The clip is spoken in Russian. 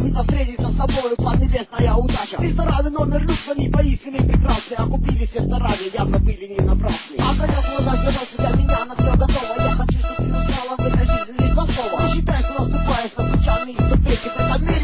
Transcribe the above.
Памятно встретиться с тобою, план небесная удача. Рестораны, номер люкс, они поистине прекрасны. Окупились все старания, явно были не напрасны. Огонек в глазах вернулся для меня, на все готово. Я хочу, чтобы ты узнала в этой жизни лишь два слова. Ты считаешь, что наступаешь на печальные ступеньки, это